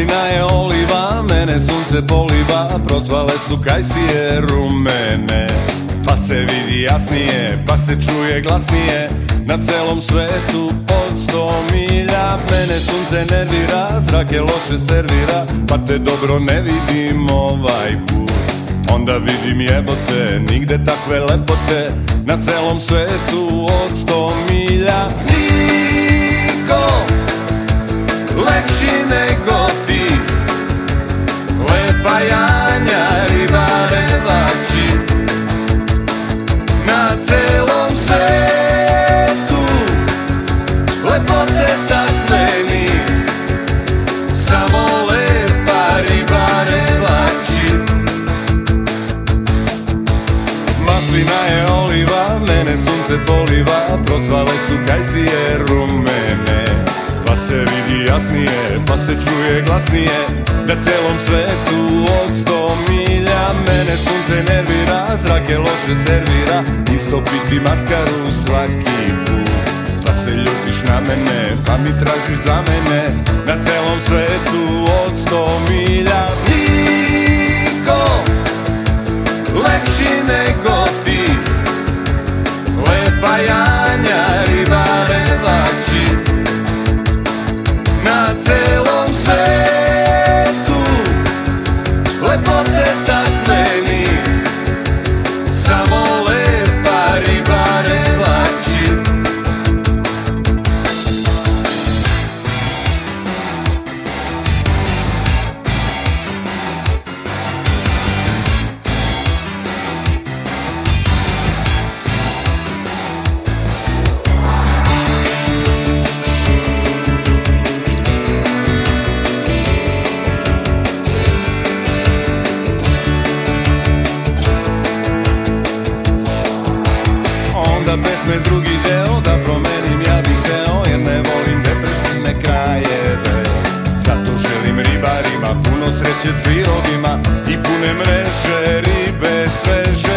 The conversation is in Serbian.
Maslina je oliva, mene sunce poliva, procvale su kajsije rumene. Pa se vidi jasnije, pa se čuje glasnije, na celom svetu od 100 milja. Mene sunce nervira, zrak je loše servira, pa te dobro ne vidim ovaj put. Onda vidim jebote, nigde takve lepote, na celom svetu od 100 milja. Niko lepši nego ti, lepa Janja, Ribarevači. Na celom svetu lepote takve ni, samo lepa Ribarevači. Maslina je oliva, mene sunce poliva, procvale su kajsije rumene. Pa se vidi jasnije, pa se čuje glasnije, na celom svetu od 100 milja. Mene sunce nervira, zrak je loše servira, istopiti maskaru svaki put. Pa se ljutiš na mene, pa mi tražiš za mene, na celom svetu od 100 milja. Niko lepši nego ti, lepa Janja, Ribarevači. Na celom svetu lepote takve ni, samo lepa Ribarevači. Onda pesme drugi deo da promenim ja bih teo, jer ne volim depresivne krajeve. Zato želim ribarima puno sreće s virovima i pune mreže ribe sveže.